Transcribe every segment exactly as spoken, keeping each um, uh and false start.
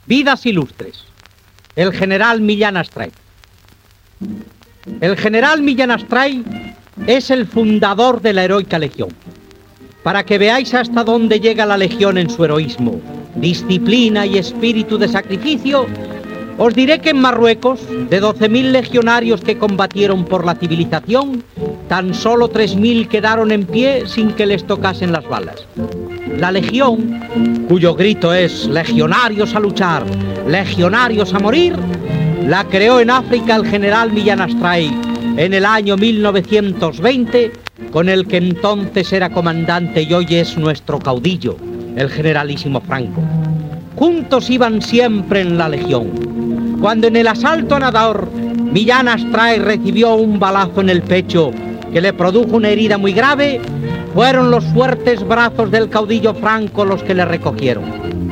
Vidas ilustres. El general Millán Astray. El general Millán Astray es el fundador de la heroica legión. Para que veáis hasta dónde llega la legión en su heroísmo, disciplina y espíritu de sacrificio, os diré que en Marruecos, de doce mil legionarios que combatieron por la civilización, tan solo tres mil quedaron en pie sin que les tocasen las balas. La legión, cuyo grito es legionarios a luchar, legionarios a morir, la creó en África el general Millán Astray en el año mil novecientos veinte, con el que entonces era comandante y hoy es nuestro caudillo, el generalísimo Franco. Juntos iban siempre en la legión. Cuando en el asalto a Nador, Millán Astray recibió un balazo en el pecho que le produjo una herida muy grave, fueron los fuertes brazos del caudillo Franco los que le recogieron.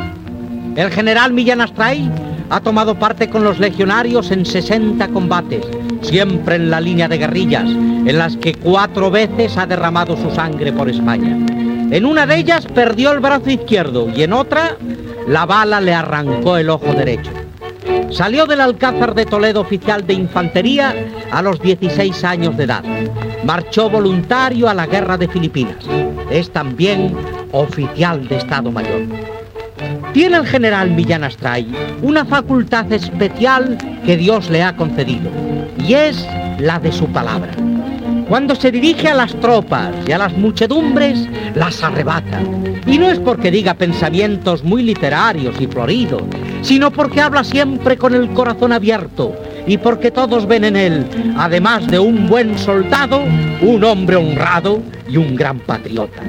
El general Millán Astray ha tomado parte con los legionarios en sesenta combates, siempre en la línea de guerrillas, en las que cuatro veces ha derramado su sangre por España. En una de ellas perdió el brazo izquierdo y en otra la bala le arrancó el ojo derecho. Salió del Alcázar de Toledo oficial de infantería a los dieciséis años de edad. Marchó voluntario a la guerra de Filipinas. Es también oficial de Estado Mayor. Tiene el general Millán Astray una facultad especial que Dios le ha concedido, y es la de su palabra. Cuando se dirige a las tropas y a las muchedumbres, las arrebata. Y no es porque diga pensamientos muy literarios y floridos, sino porque habla siempre con el corazón abierto y porque todos ven en él, además de un buen soldado, un hombre honrado y un gran patriota.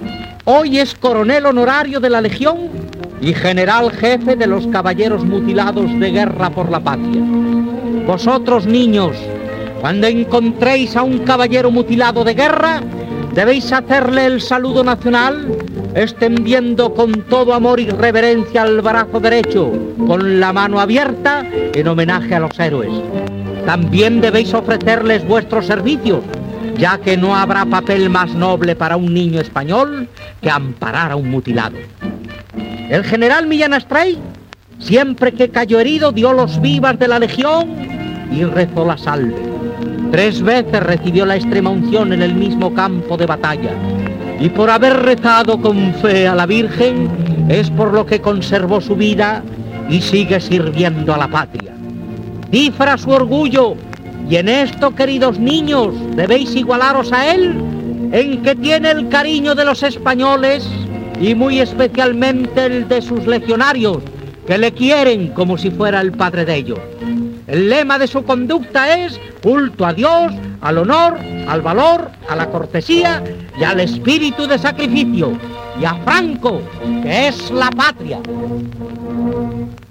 Hoy es coronel honorario de la Legión y general jefe de los caballeros mutilados de guerra por la patria. Vosotros, niños, cuando encontréis a un caballero mutilado de guerra, debéis hacerle el saludo nacional, extendiendo con todo amor y reverencia el brazo derecho, con la mano abierta, en homenaje a los héroes. También debéis ofrecerles vuestros servicios, ya que no habrá papel más noble para un niño español que amparar a un mutilado. El general Millán Astray, siempre que cayó herido, dio los vivas de la legión y rezó la salve. Tres veces recibió la extrema unción en el mismo campo de batalla, y por haber rezado con fe a la Virgen, es por lo que conservó su vida y sigue sirviendo a la patria. Cifra su orgullo, y en esto, queridos niños, debéis igualaros a él, en que tiene el cariño de los españoles, y muy especialmente el de sus legionarios, que le quieren como si fuera el padre de ellos. El lema de su conducta es culto a Dios, al honor, al valor, a la cortesía y al espíritu de sacrificio, y a Franco, que es la patria.